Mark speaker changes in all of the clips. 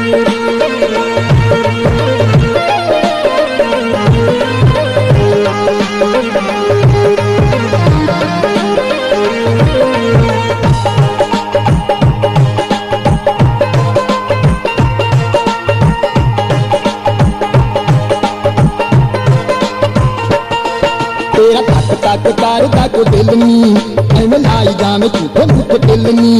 Speaker 1: तेरा तक तक कर तक दिल नी एवें लाई जावे झूठे मुख दिल नी।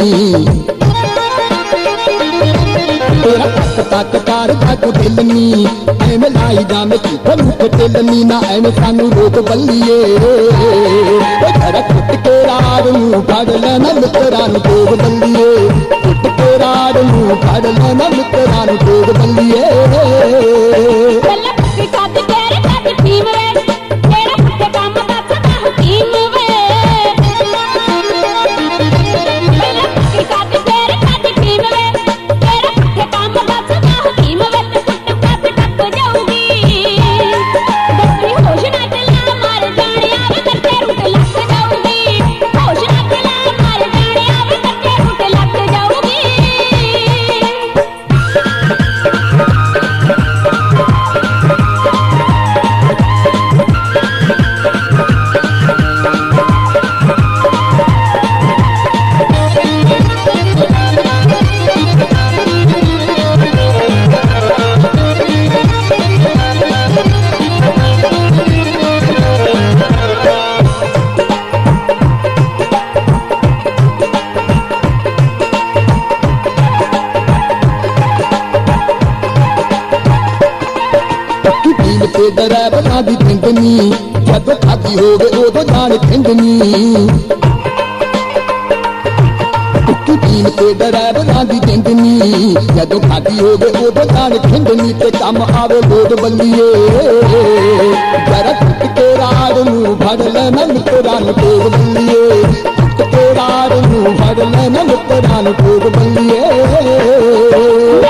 Speaker 1: तेरा तक तक कर तक दिल नी एवें लाई जावे झूठे मुख दिल नी। ना एवें सानू रोक बल्लिए घर कुट के राड नूं फड़ लेना मित्तरां नूं तोड़ बल्लिए। कुट के राड नूं फड़ लेना मित्तरां नूं तोड़ बल्लिए। ते ड्राइवरां दी थिंदनी जदों खादी होवे उदों जान खिंडनी। टिक्की पीन ते ड्राइवरां दी थिंदनी जदों खादी होवे उदों जान खिंडनी। ते कम आवे लोड बल्लिए जरा कुट के राड नूं फड़ लेना मित्तरां नूं तोड़ बल्लिए। कुट के राड नूं फड़ लेना मित्तरां नूं तोड़ बल्लिए।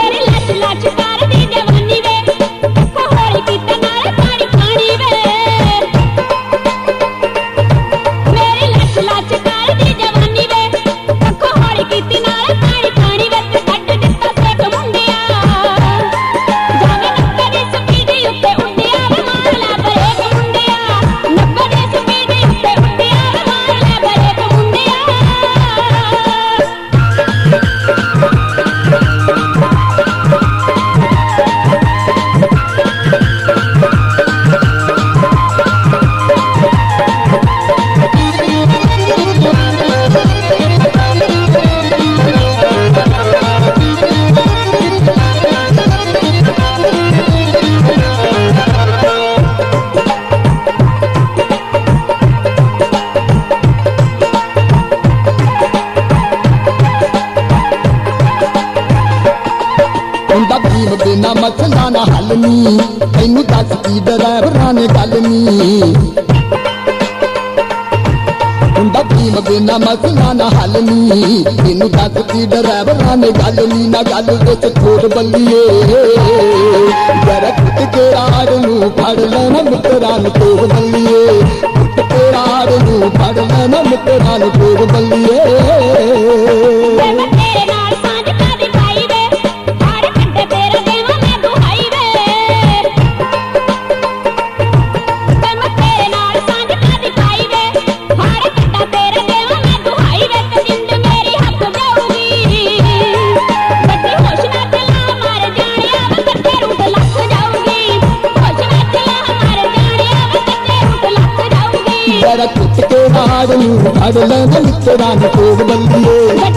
Speaker 1: बिना मसला ना हल नी तैनू दस की ड्राइवरां ने गल नी। हुंदा भीम बिना मसला ना हल नी तैनू दस की ड्राइवरां ने गल नी। ना गल विच थोड़ बल्लिए जरा कुट के राड नूं फड़ लेना मित्तरां नूं तोड़ बल्लिए। कुट के राड नूं फड़ लेना मित्तरां नूं तोड़ बल्लिए। जरा कुट के राड नूं फड़ लेना मित्तरां नूं तोड़ बल्लिए।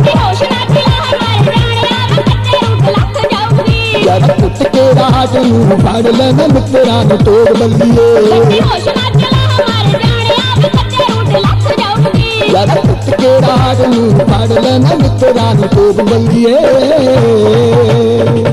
Speaker 1: जरा कुट के राड नूं फड़ लेना मित्तरां नूं तोड़ बल्लिए। जरा कुट के राड नूं फड़ लेना मित्तरां नूं तोड़ बल्लिए।